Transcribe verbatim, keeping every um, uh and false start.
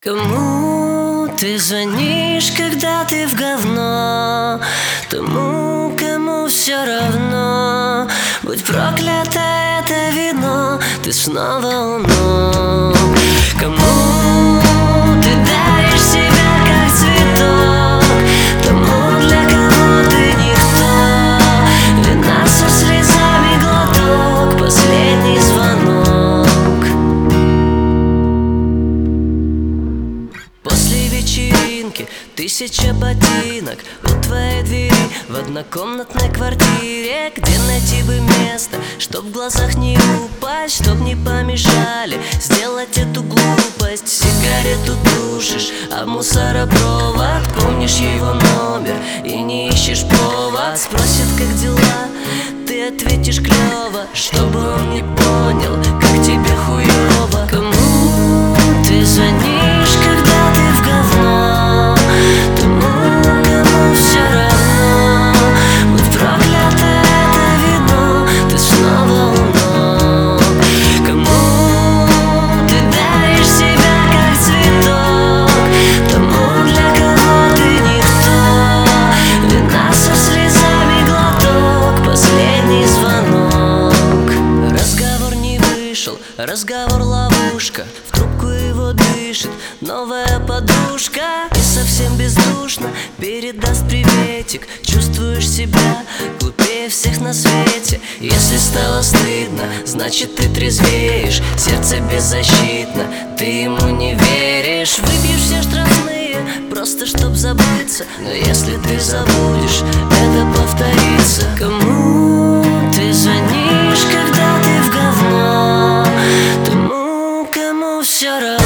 Кому ты звонишь, когда ты в говно? Тому, кому все равно. Будь проклято это вино, ты снова у ног. Кому ты даришь себя, как цветок? Тому, для кого ты никто. Вина со слезами глоток, последний звонок. После вечеринки тысяча ботинок у твоей двери в однокомнатной квартире. Где найти бы место, чтоб в глазах не упасть, чтоб не помешали сделать эту глупость. Сигарету тушишь, а мусоропровод, помнишь его номер и не ищешь повод. Спросят, как дела, ты ответишь клёво, чтобы он не понял, как тебе хуёво. Кому ты звонишь, когда ты в говно? Тому, кому все равно. Будь проклято это вино, ты снова у ног. Кому ты даришь себя, как цветок? Тому, для кого ты никто. Вина со слезами глоток, последний звонок. Разговор не вышел, разговор ловушка. В трубку его дышит новая подружка. И совсем бездушно передаст приветик. Чувствуешь себя глупее всех на свете. Если стало стыдно, значит ты трезвеешь. Сердце беззащитно, ты ему не веришь. Выпьешь все штрафные, просто чтоб забыться. Но если ты забудешь, это повторится. Кому ты звонишь, когда ты в говно? Тому, кому все равно.